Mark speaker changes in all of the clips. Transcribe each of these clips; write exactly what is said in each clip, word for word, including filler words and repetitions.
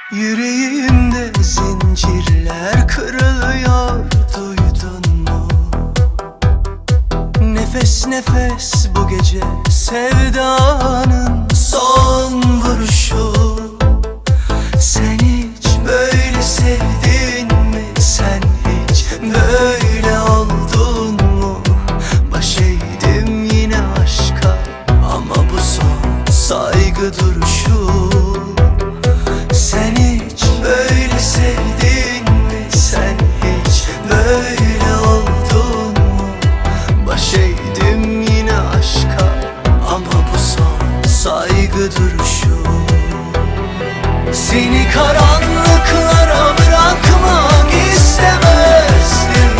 Speaker 1: Yüreğimde zincirler kırılıyor, duydun mu? Nefes nefes bu gece sevdanın son vuruşu. Sen hiç böyle sevdin mi? Sen hiç böyle oldun mu? Baş eğdim yine aşka ama bu son saygı duruşu. Sen hiç böyle sevdin mi? Sen hiç böyle oldun mu? Baş eğdim yine aşka ama bu son saygı duruşu. Seni karanlıklara bırakmak istemezdim.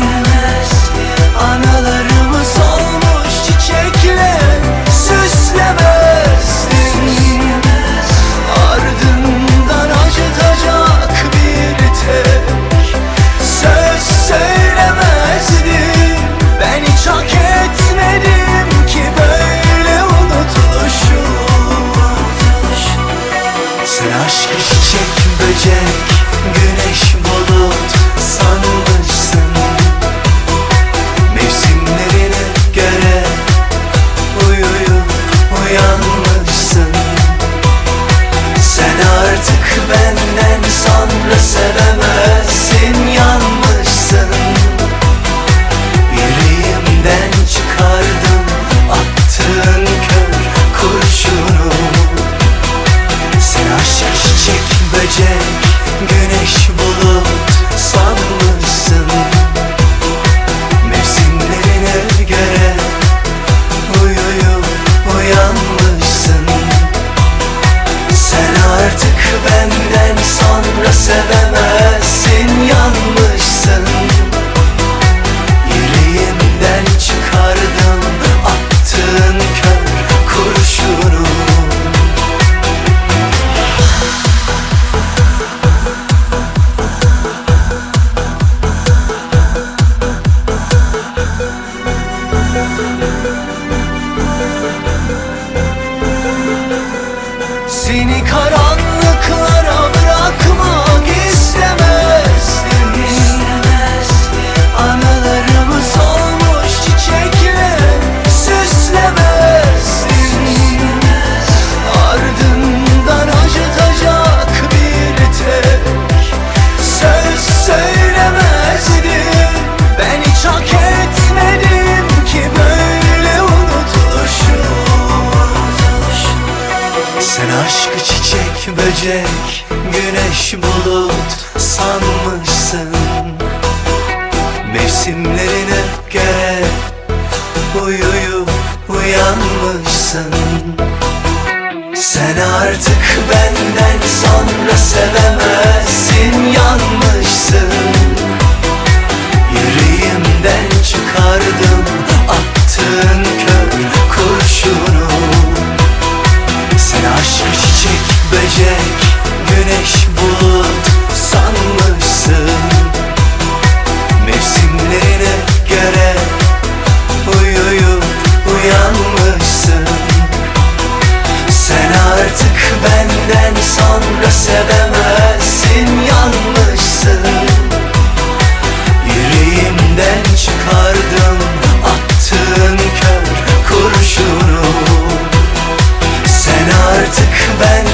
Speaker 1: Anılarımı solmuş çiçekle süslemezdim. Ardından acıtacak bir tek söz söylemezdim. Ben hiç hak etmedim ki böyle unutuluşu. Sen aşkı çiçek böcek, güneş bulut sanmışsın. Mevsimlerine göre uyuyup uyanmışsın. Sen artık benden sonra sevemezsin, yanmışsın. Yüreğimden çıkardım attığın kör kurşunu. Sen aşk çiçek böcek, güneş bulut sanmışsın. Mevsimlerine göre uyuyup uyanmışsın. Sen artık benden sonra sevemezsin, yanmışsın. Yüreğimden çıkardım attığın kör kurşunu. Seni karanlıklara bırakmak istemezdim. Anılarımı solmuş çiçekle süslemezdim. Ardından acıtacak bir tek söz söylemezdim. Ben hiç hak etmedim ki böyle unutuluşu. Sen aşkı çiçek böcek, güneş bulut sanmışsın. Mevsimlerine göre uyuyup uyanmışsın. Sen artık benden sonra sevemezsin, yanmışsın. Yüreğimden çıkardım attığın kör kurşunu. Sen aşk çiçek böcek, güneş bulut sanmışsın. Mevsimlerine göre uyuyup uyanmışsın. Sen artık benden sonra sevemezsin, yanmışsın. Yüreğimden çıkardım attığın kör kurşunu. Sen artık ben